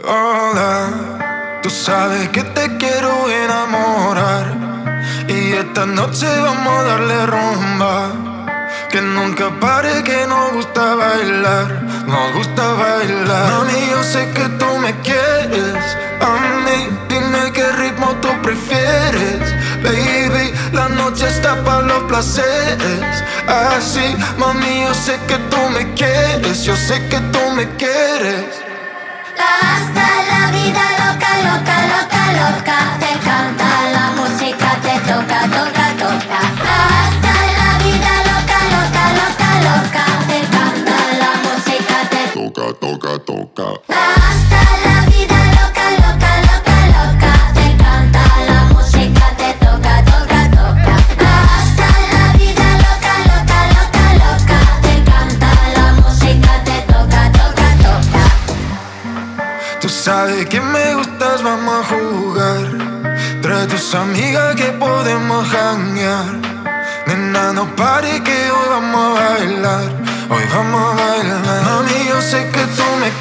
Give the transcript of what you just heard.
Hola, tú sabes que te quiero enamorar y esta noche vamos a darle rumba. Que nunca pare, que nos gusta bailar, nos gusta bailar. Mami, yo sé que tú me quieres a mí, dime qué ritmo tú prefieres. Baby, la noche está para los placeres. Así, mami, yo sé que tú me quieres, yo sé que tú me quieres. Hasta la vida loca, loca, loca, loca. Te encanta la música, te toca, toca, toca. Hasta la vida loca, loca, loca, loca. Te encanta la música, te toca, toca, toca. Hasta la vida loca, loca, loca, loca. Te encanta la música, te toca, toca, toca. Hasta la vida loca, loca, loca, loca. Te encanta la música, te toca, toca, toca. Tú sabes que me gustas, vamos a jugar. Trae tus amigas que podemos janguear. Nena, no pare que hoy vamos a bailar. Hoy vamos a bailar. Mami, yo sé que tú me